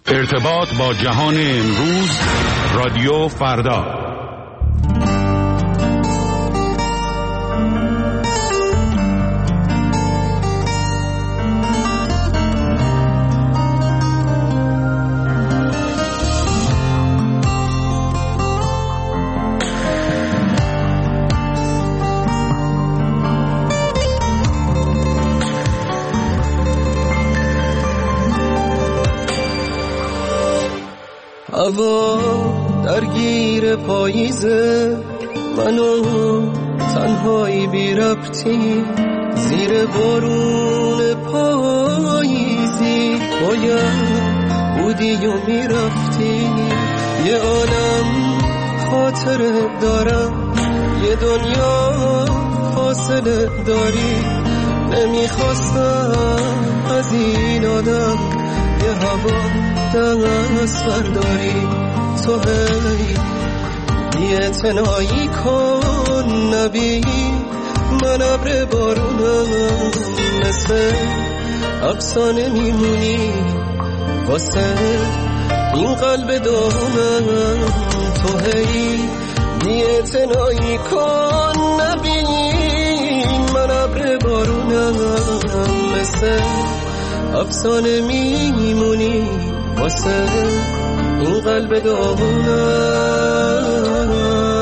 ارتباط با جهان امروز، رادیو فردا. هوا درگیر پاییزه، منو تنهایی بی ربطی زیر بارون پاییزی. باید بودی و میرفتی، یه عالم خاطره دارم، یه دنیا فاصله داری. نمیخواستم از این آدم یه هوا دست برداری. تو هی بی‌اعتنایی کن، نبی من ابر بارونم، مثل افسانه میمونی واسه این قلب داغونم. تو هی بی‌اعتنایی کن، نبی من ابر بارونم، مثل افسانه میمونی واسه این قلب داغونم،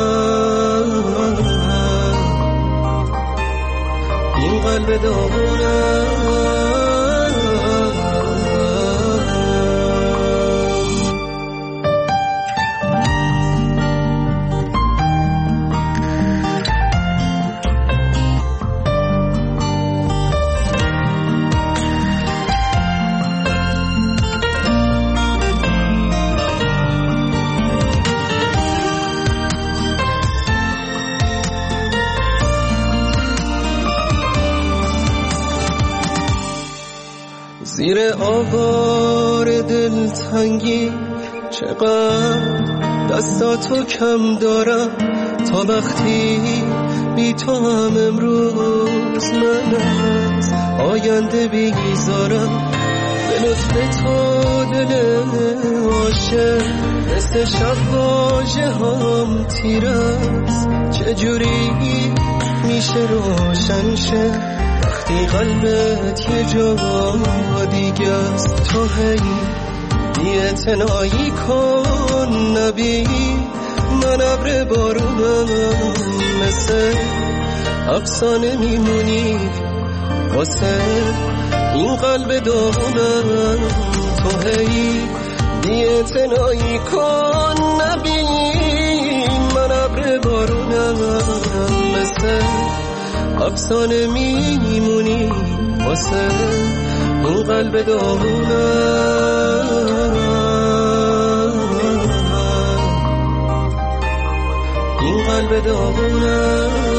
این قلب داغونم. زیر آوار دلتنگی چقدر دستاتو کم دارم، تا وقتی بی تو هم امروز من از آینده بیزارم. به لطف تو دل عاشق مثل شب واژه هم تیر است، چجوری میشه روشن شه وقتی قلبت یه جا دیگه است. تو هی بی‌اعتنایی کن، نبی من ابر بارونم، مثل افسانه میمونی واسه این قلب داغونم. تو هی بی‌اعتنایی کن، نبی من ابر بارونم، مثل افسانه میمونی واسه این قلب داغونم، این قلب داغونم.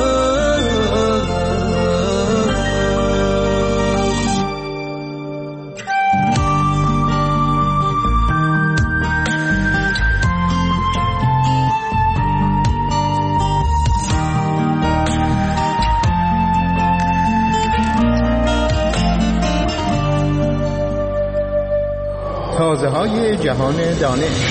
تازه‌های جهان دانش.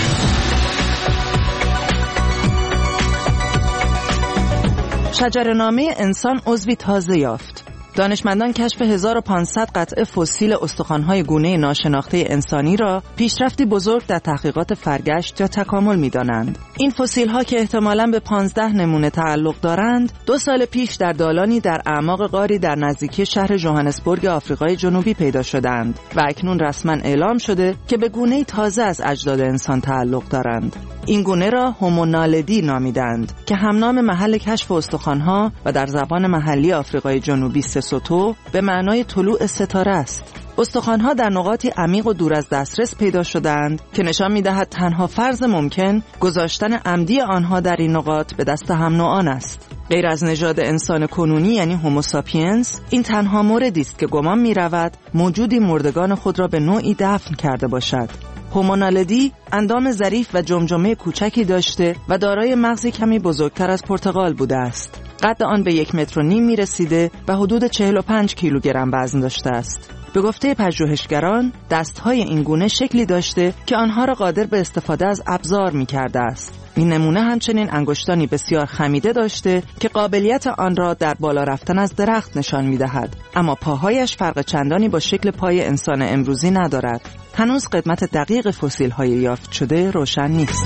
شجره‌نامه انسان عضوی تازه یافت. دانشمندان کشف 1500 قطعه فسیل استخوان‌های گونه ناشناخته انسانی را پیشرفتی بزرگ در تحقیقات فرگشت یا تکامل می‌دانند. این فسیل‌ها که احتمالاً به 15 نمونه تعلق دارند، 2 سال پیش در دالانی در اعماق غاری در نزدیکی شهر ژوهانسبورگ آفریقای جنوبی پیدا شدند و اکنون رسما اعلام شده که به گونه‌ای تازه از اجداد انسان تعلق دارند. این گونه را هومونالدی نامیدند که همنام محل کشف استخوان‌ها و در زبان محلی آفریقای جنوبی سسوتو به معنای طلوع ستاره است. استخوان‌ها در نقاطی عمیق و دور از دسترس پیدا شدند که نشان می‌دهد تنها فرض ممکن گذاشتن عمدی آنها در این نقاط به دست هم نوعان است. غیر از نژاد انسان کنونی یعنی هوموساپینس، این تنها موردی است که گمان می‌رود موجودی مردگان خود را به نوعی دفن کرده باشد. هومونالدی اندام ظریف و جمجمه کوچکی داشته و دارای مغزی کمی بزرگتر از پرتقال بوده است. قد آن به 1.5 متر می‌رسیده و حدود 45 کیلوگرم وزن داشته است. به گفته پژوهشگران دستهای این گونه شکلی داشته که آنها را قادر به استفاده از ابزار می‌کرده است. این نمونه همچنین انگشتانی بسیار خمیده داشته که قابلیت آن را در بالا رفتن از درخت نشان می‌دهد، اما پاهایش فرق چندانی با شکل پای انسان امروزی ندارد. هنوز قدمت دقیق فسیل‌های یافت شده روشن نیست.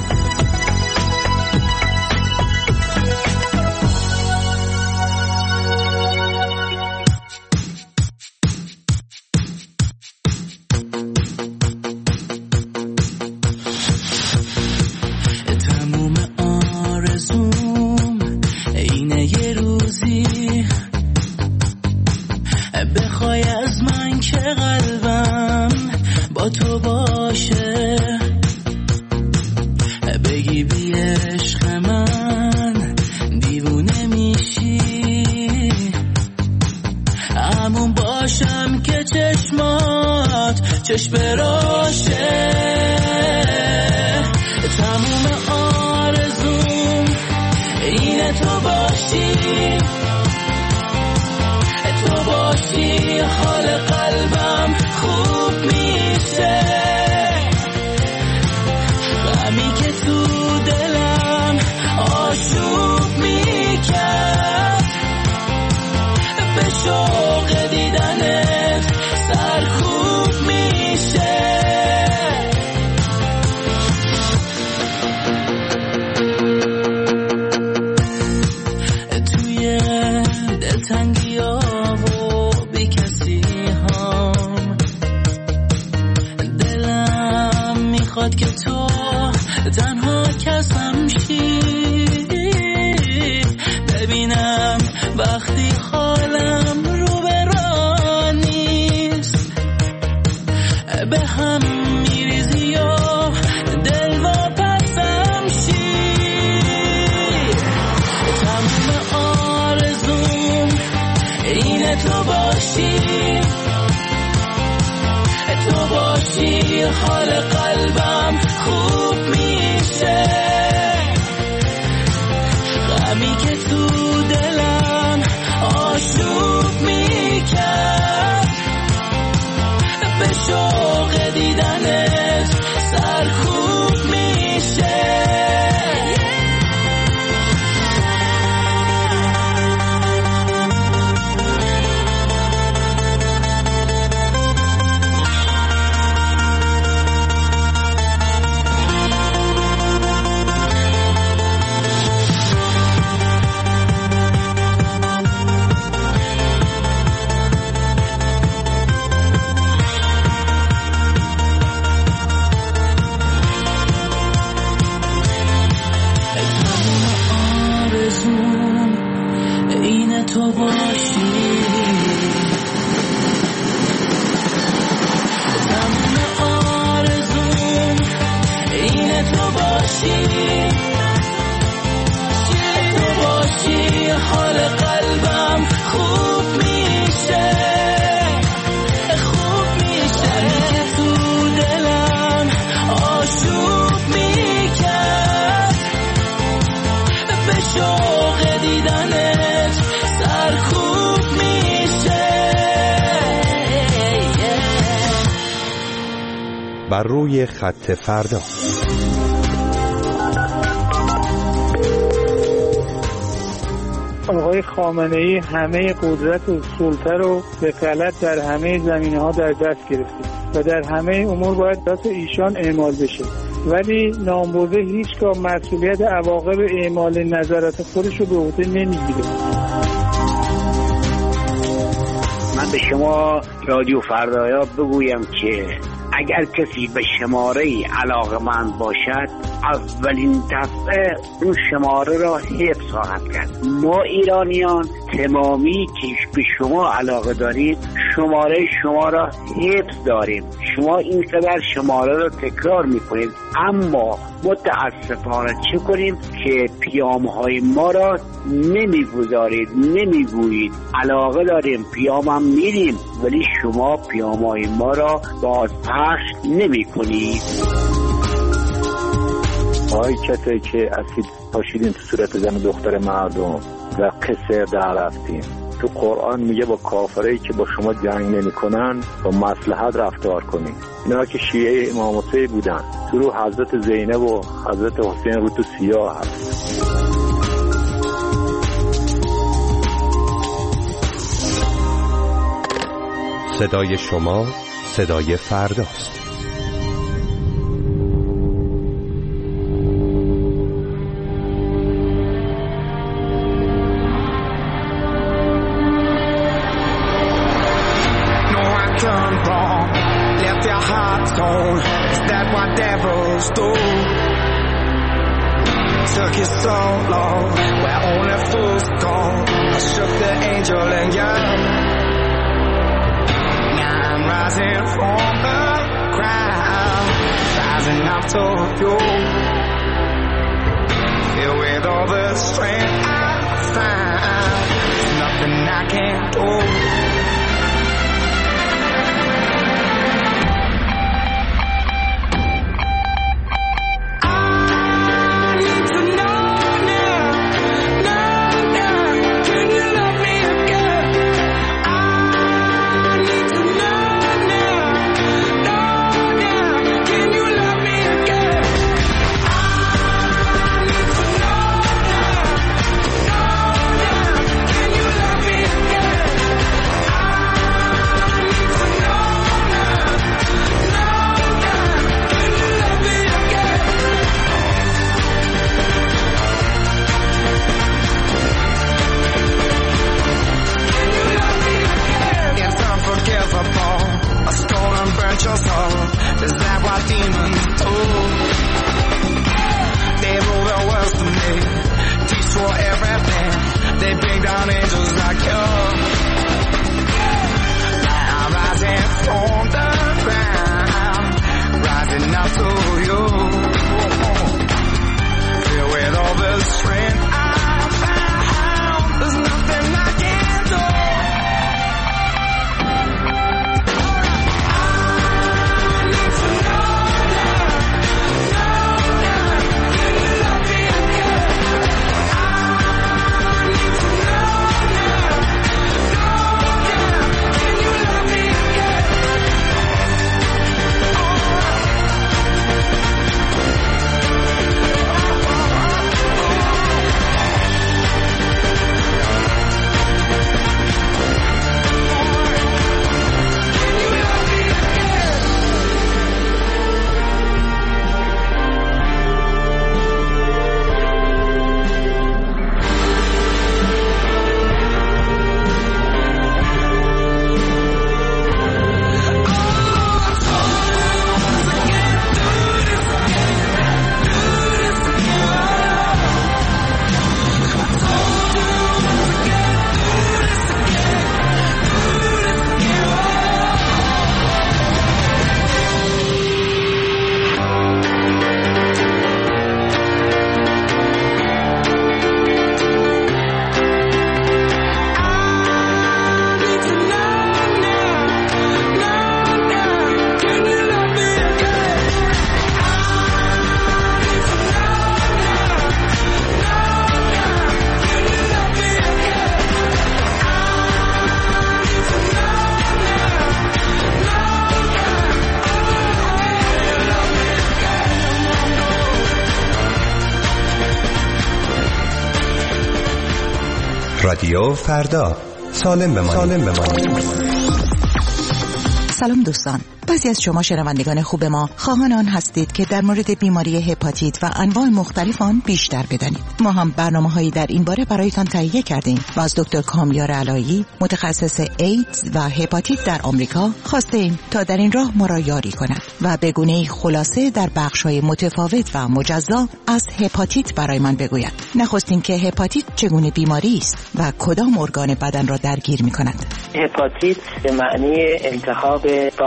بخوای از من که قلبم با تو باشه، بگی بی عشق من دیوونه میشی، همون باشم که چشمات چشم راشه. تموم آرزوم اینه تو باشی، تو باشی حال قلبم خوب میشه، غمی که تو دلم آشوب میکرد، به شوق دیدنت سرکوب میشه. توی دلتنگی ها که تو تنها کسم شی، ببینم وقتی حالم رو به راه نیست، به هم میریزی و دل واپسم شی. تمام آرزوم اینه تو باشی، تو باشی حال قلبم خوب میشه، غمی که تو دلم آشوب میکرد، به شوق دیدنت سرکوب میشه. تو باشی، تمام آرزوم اینه تو باشی، تو باشی حال قلبم خوب میشه، خوب میشه، که تو دلم آشوب میکرد، به شوق دیدنت سرکوب میشه. بر روی خط فردا. آقای خامنه‌ای همه قدرت و سلطه رو به غلط در همه زمینه‌ها در دست گرفته و در همه امور باید دست ایشان اعمال بشه، ولی نامبرده هیچگاه مسئولیت عواقب اعمال نظرات خودش رو به عهده نمیگیره. من به شما رادیو فردایا بگویم که اگر کسی به شماره‌ای علاقه‌مند باشد، اولین دفعه اون شماره را حفظ خواهد کرد. ما ایرانیان تمامی که به شما علاقه دارید شماره شما را حفظ داریم. شما اینقدر شماره را تکرار میکنید، اما متاسفانه چه کنیم که پیام‌های ما را نمیگذارید، نمیگویید. علاقه داریم، پیامم میدیم، ولی شما پیام‌های ما را بازپخش نمی‌کنید. کسی که اسید پاشیدین تو صورت زن و دختر مردم و قصر در رفتیم تو قرآن میگه با کافرایی که با شما جنگ نمیکنن با مصلحت رفتار کنین. اینا که شیعه امام حسین بودن، تو رو حضرت زینب و حضرت حسین رو تو سیاه هست. صدای شما صدای فرداست. Took you so long, where only fools go. I shook the angel and young. Now I'm rising from the ground, rising up to you. Filled with all the strength I find, there's nothing I can't do. رادیو فردا، سالم بمانید. سلام دوستان، بعضی از شما شنوندگان خوب ما خواهان آن هستید که در مورد بیماری هپاتیت و انواع مختلف آن بیشتر بدانید. ما هم برنامه‌هایی در این باره برایتان تهیه کردیم و از دکتر کامیار علایی، متخصص ایدز و هپاتیت در آمریکا، خواستیم تا در این راه ما را یاری کند و به گونه‌ای خلاصه در بخش‌های متفاوت و مجزا از هپاتیت برایمان بگوید. نخستین که هپاتیت چگونه بیماری است و کدام ارگان بدن را درگیر می‌کند. هپاتیت به معنی التهاب بافت کبد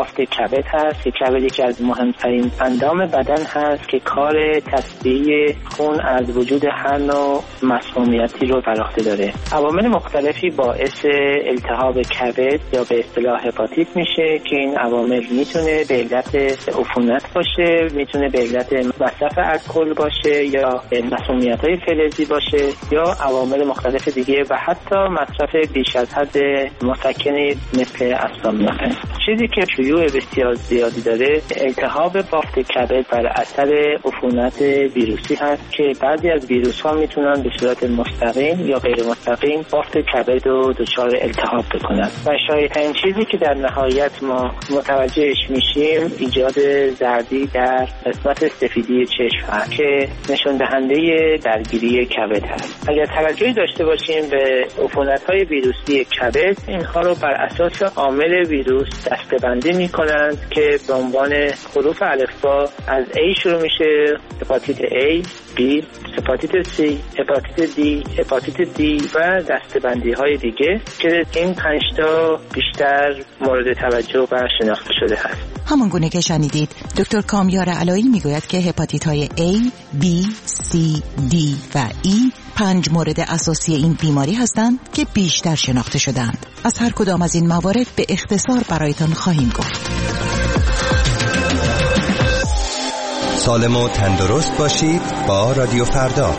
کبد هست که کبد یکی از مهمترین اندام بدن هست که کار تصفیه خون از وجود هر نوع مسمومیتی رو بر عهده داره. عوامل مختلفی باعث التهاب کبد یا به اصطلاح هپاتیت میشه که این عوامل میتونه به علت عفونت باشه، میتونه به علت مصرف الکل باشه یا مسمومیت‌های فلزی باشه یا عوامل مختلف دیگه و حتی مصرف بیش از حد مسکنی مثل اسپامین. چیزی که شیوع بسیار زیادی داره التهاب بافت کبد بر اثر عفونت ویروسی هست که بعضی از ویروس‌ها میتونن به صورت مستقیم یا غیر مستقیم بافت کبد رو دچار التهاب بکنن و شایع‌ترین چیزی که در نهایت ما متوجهش میشیم ایجاد زردی در قسمت سفیدی چشم هست که نشون دهنده درگیری کبد هست. اگر توجهی داشته باشیم به عفونت‌های ویروسی کبد، اینها رو بر اساس عامل ویروس دسته‌بندی می‌کنند که به عنوان حروف الفبا از A شروع میشه، هپاتیت A، B، هپاتیت C، هپاتیت D، هپاتیت D و دسته‌بندی‌های دیگه که این 5 تا بیشتر مورد توجه و شناخته شده هست. همون گونه که شنیدید دکتر کامیار علایی میگوید که هپاتیت های A، B، C، D و E 5 مورد اساسی این بیماری هستند که بیشتر شناخته شدند. از هر کدام از این موارد به اختصار برایتان خواهیم گفت. سالم و تندرست باشید با رادیو فردا.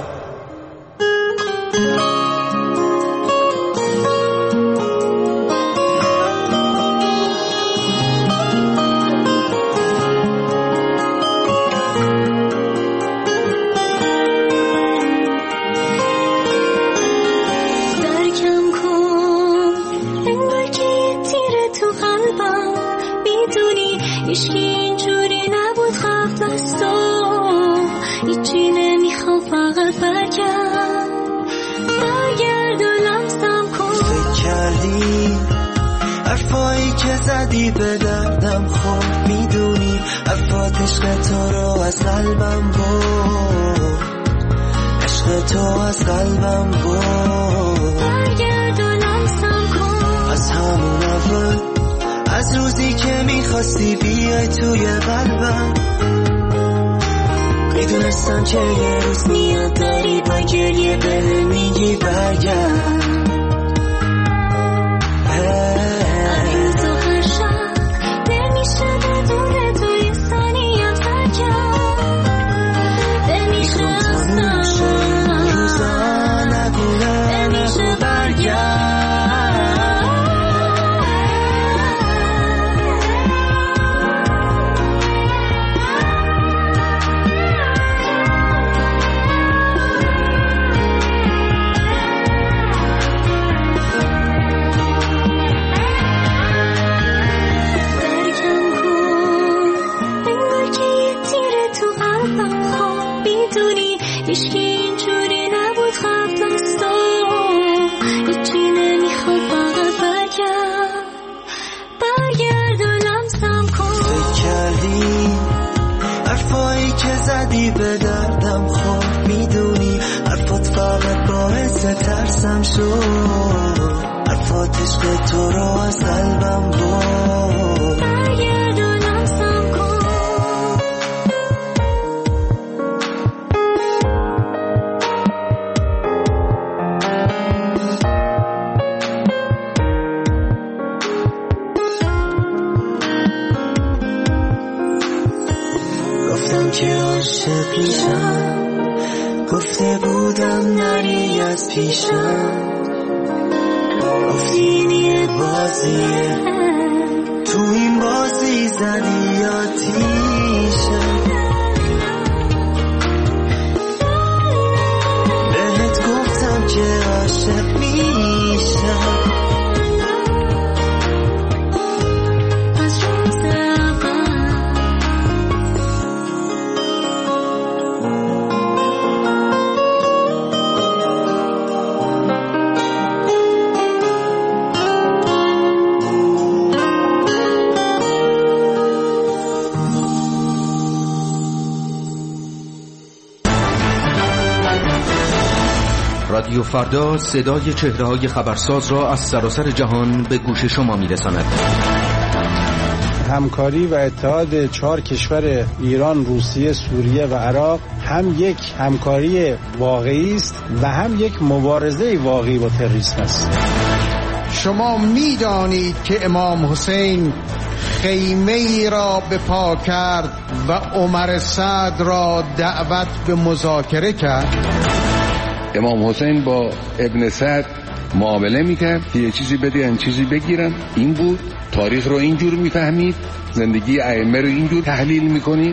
زدی به دردم خود میدونی افات عشق تو رو از قلبم بود، عشق تو از قلبم بود. برگرد و لمسم کن از همون اول، از روزی که میخواستی بیای توی قلبم. میدونستم که یه روز میاد داری با گریه بهم میگی برگرد. به دردم خود میدونی حرفات فقط باعث ترسم شد، حرفات عشق تو رو از قلبم بود. برگرد و لمسم کن گفتم که عاشق میشم، گفته بودم نری از پیشم، گفتی این یه بازیه، تو این بازی زدی آتیشم. بهت گفتم که عاشق میشم، رادیو فردا صدای چهره‌های خبرساز را از سراسر جهان به گوش شما می‌رساند. همکاری و اتحاد 4 کشور ایران، روسیه، سوریه و عراق هم یک همکاری واقعی است و هم یک مبارزه واقعی با تروریسم است. شما می‌دانید که امام حسین خیمه ای را به پا کرد و عمر سعد را دعوت به مذاکره کرد. امام حسین با ابن سعد معامله میکرد که یه چیزی بدهن چیزی بگیرن. این بود. تاریخ رو اینجور میفهمید، زندگی ائمه رو اینجور تحلیل میکنید.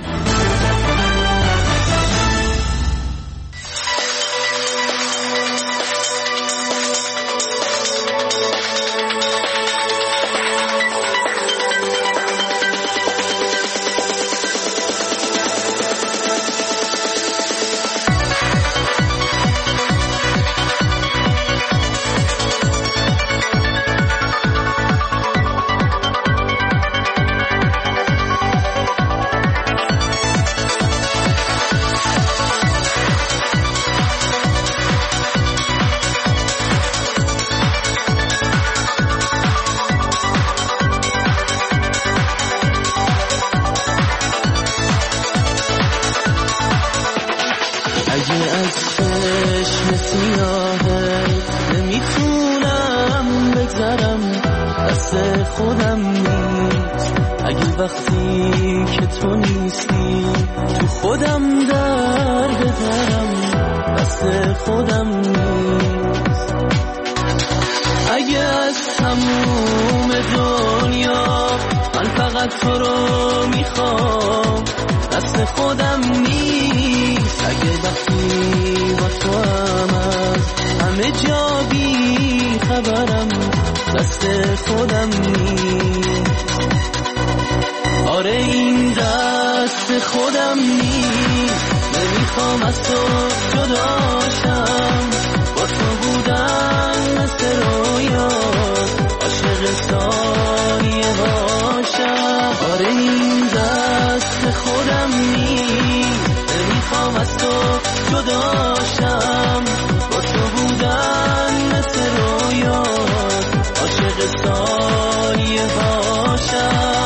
خودم نیست. اگه وقتی که تو نیستی تو خودم در بذارم، دست خودم نیست. اگه از تموم دنیا من فقط تو رو میخوام، دست خودم نیست. اگه وقتی با تو هم از همه جا بی خبرم، دست خودم نیست. آره این دست خودم نیست. نمیخوام از تو جداشم، با تو بودن مثل رویات، عاشق ثانیه هاشم. آره این دست خودم نیست. نمیخوام از تو جداشم، با تو بودن مثل رویات، عاشق ثانیه هاشم.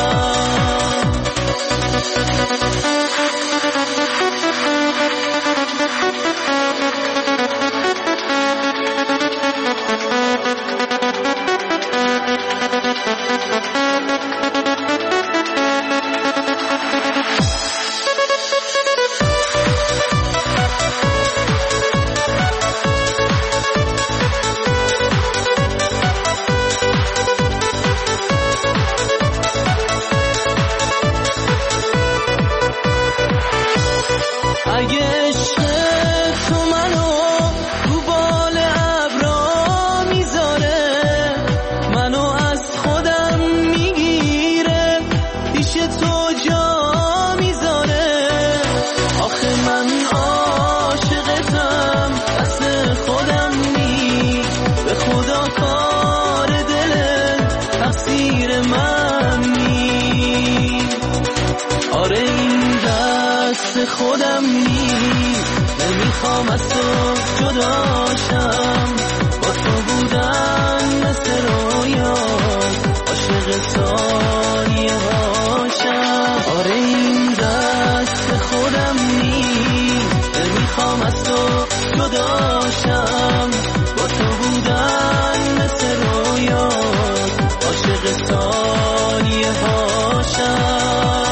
خودم نیست. نمیخوام از تو جداشم، با تو بودن مثل رویات، عاشق ثانیه هاشم. آره این دست خودم نیست. نمیخوام از تو جداشم، با تو بودن مثل رویات، عاشق ثانیه هاشم.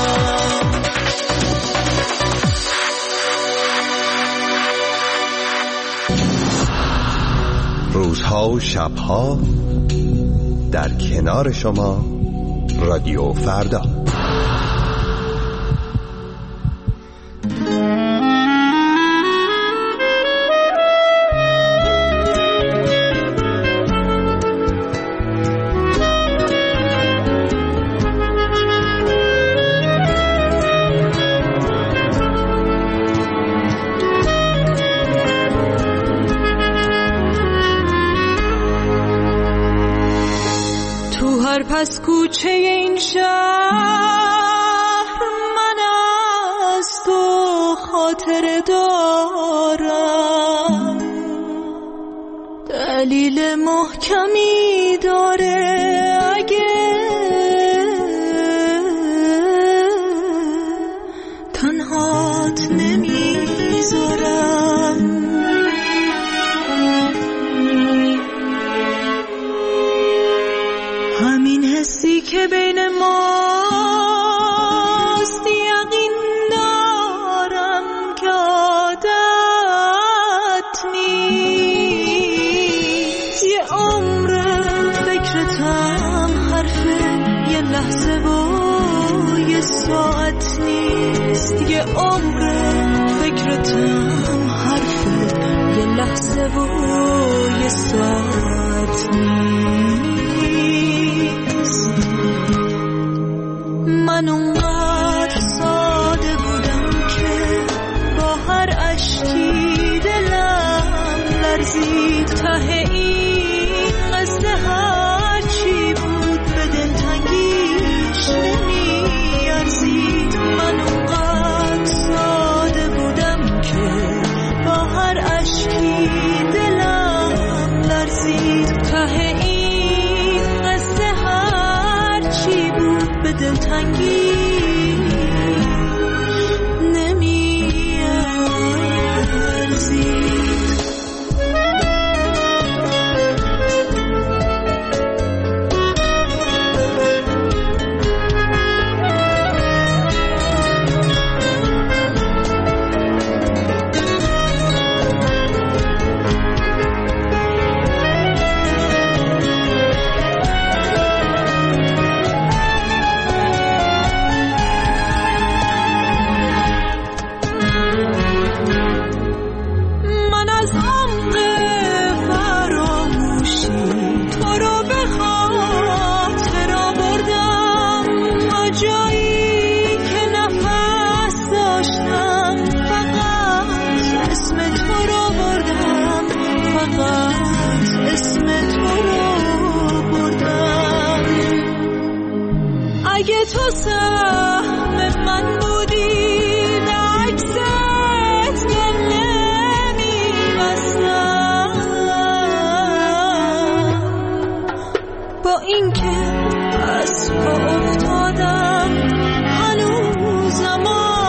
روزها و شبها در کنار شما، رادیو فردا. پس کوچه این شهر من از تو خاطره دارم، دلیل محکمی داره اگه تنهات نمیذارن. همین حسی که بین ماست یقین دارم که عادت نیست. یه عمر فکرتم حرفه یه لحظه و یه ساعت نیست. یه عمر فکرتم حرفه یه لحظه و یه ساعت نیست. من اونقدر ساده بودم که با هر اشکی دلم لرزید. ته این قصه هر چی بود به دلتنگیش نمیارزید. من اونقدر ساده بودم که با هر اشکی دلم لرزید. ته این قصه هر چی بود به دلتنگی نمیارزید. اگه تو سهم من بودی به عکست دل نمی‌بستم. با اینکه از پا افتادم هنوزم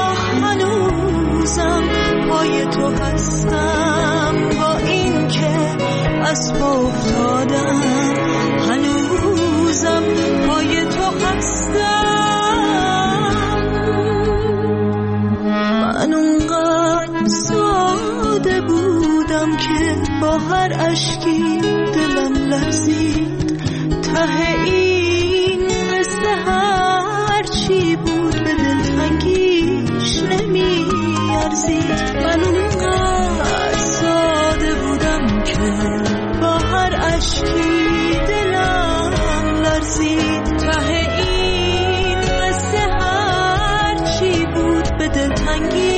پای تو هستم. با اینکه از پا افتادم هنوزم پای تو هستم. من اونقدر ساده بودم که با هر اشکی دلم لرزید. ته این قصه هر چی بود به دلتنگیش نمیارزید. من اونقدر ساده بودم که با هر اشکی دلم لرزید. ته این قصه هر چی بود به دلتنگی